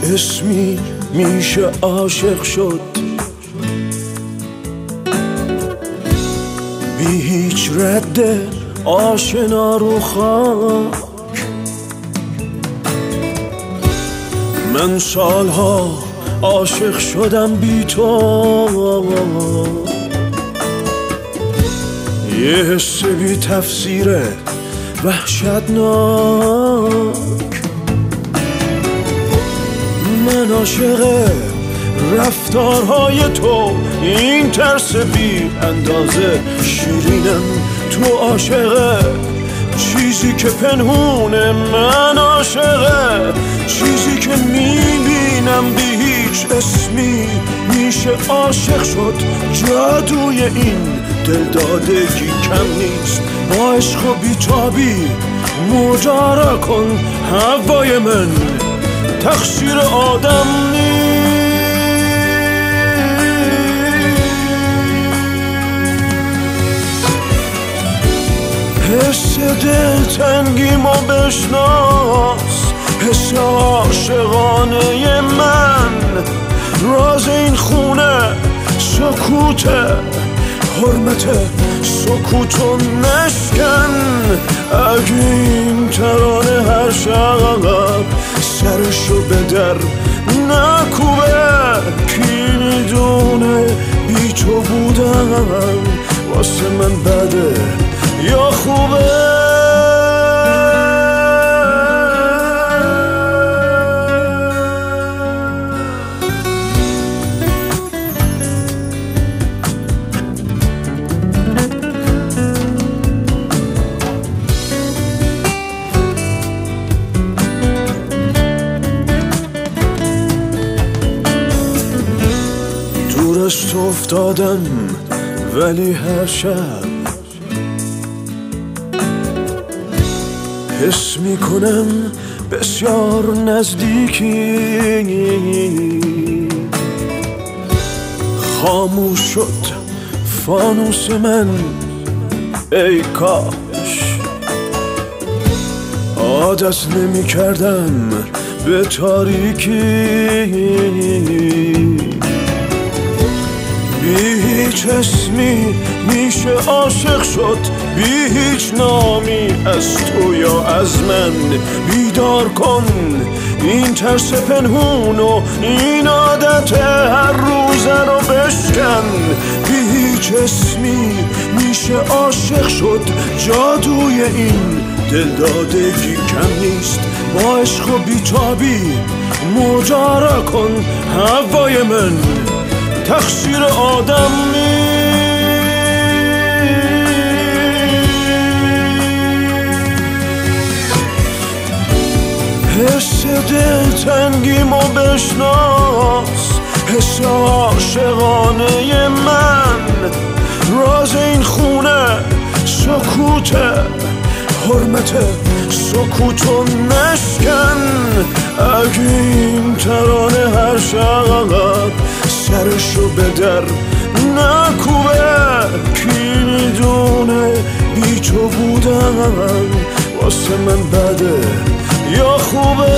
اسمی میشه عاشق شد بی هیچ رد آشنا رو خاک. من سالها عاشق شدم بی تو، یه حس بی تفسیر وحشتناک. من عاشق رفتارهای تو، این ترس بی اندازه شیرینم. تو عاشق چیزی که پنهونه، من عاشق چیزی که میبینم. بی هیچ اسمی میشه عاشق شد، جادوی این دلدادگی کم نیست. با عشق و بیتابی ماجرا کن، هوای من تقصیر آدم نیست. حس دلتنگیمو بشناس، حس عاشقانه من. راز این خونه سکوته، حرمت سکوتو نشکن. اگه این ترانه هر شب سرشو به در نکوبه، کی میدونه بی تو بودن واسه من بده یا خوبه. دور از تو افتادم ولی هر شب حس میکنم بسیار نزدیکی. خاموش شد فانوس من، ای کاش عادت نمی کردم به تاریکی. بی هیچ اسمی میشه عاشق شد، بی هیچ نامی از تو یا از من. بیدار کن این ترس پنهون و این عادت هر روزه رو بشکن. بی هیچ اسمی میشه عاشق شد، جادوی این دلدادگی کم نیست. با عشق و بیتابی ماجرا کن، هوای من تقصیر آدم نیست. حس دلتنگیمو بشناس، حس عاشقانه من. راز این خونه سکوته، حرمت سکوتو نشکن. اگه این ترانه هر شب سرشو به در نکوبه، کی میدونه بی تو بودن واسه من بده یا خوبه.